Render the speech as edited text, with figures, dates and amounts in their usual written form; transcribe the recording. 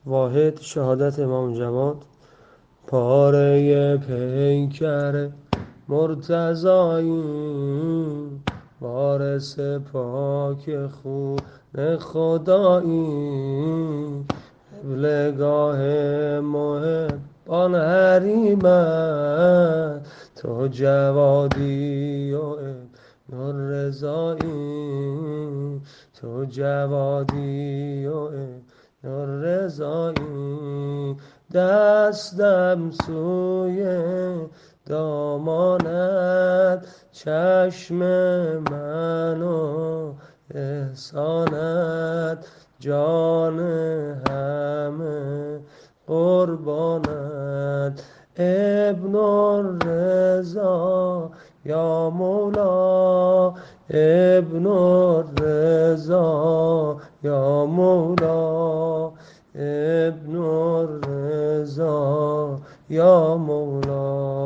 واحد شهادت امام جواد. پاره پیکر مرتضایی، وارث پاک خون خدایی، قبلگاه محبان حریمت، تو جوادی و ابن رضایی، تو جوادی و ابن رضایی. دستم سوی دامانت، چشم منو احسانت، جان همه قربانت. ابن الرضا یا مولا، ابن الرضا یا مولا، ابن الرضا یا مولا.